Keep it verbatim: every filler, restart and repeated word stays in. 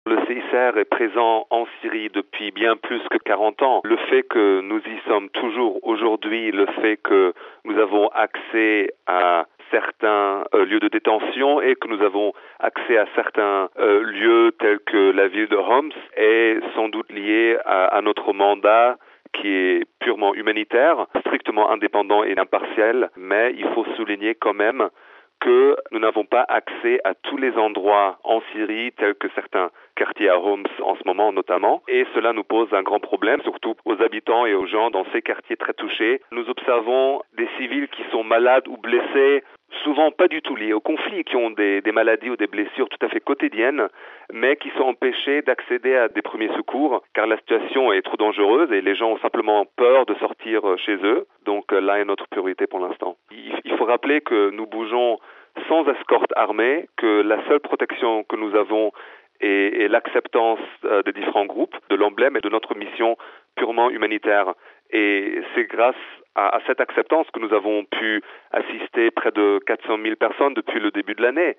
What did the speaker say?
Le C I C R est présent en Syrie depuis bien plus que quarante ans. Le fait que nous y sommes toujours aujourd'hui, le fait que nous avons accès à certains euh, lieux de détention et que nous avons accès à certains euh, lieux tels que la ville de Homs est sans doute lié à, à notre mandat qui est purement humanitaire, strictement indépendant et impartial, mais il faut souligner quand même que nous n'avons pas accès à tous les endroits en Syrie, tels que certains quartiers à Homs en ce moment notamment, et cela nous pose un grand problème, surtout aux habitants et aux gens dans ces quartiers très touchés. Nous observons des civils qui sont malades ou blessés, souvent pas du tout liés au conflit, qui ont des, des maladies ou des blessures tout à fait quotidiennes, mais qui sont empêchés d'accéder à des premiers secours, car la situation est trop dangereuse et les gens ont simplement peur de sortir chez eux. Donc là est notre priorité pour l'instant. Il, il faut rappeler que nous bougeons sans escorte armée, que la seule protection que nous avons est, est l'acceptance euh, des différents groupes, de l'emblème et de notre mission purement humanitaire. Et c'est grâce à, à cette acceptance que nous avons pu assister près de quatre cent mille personnes depuis le début de l'année.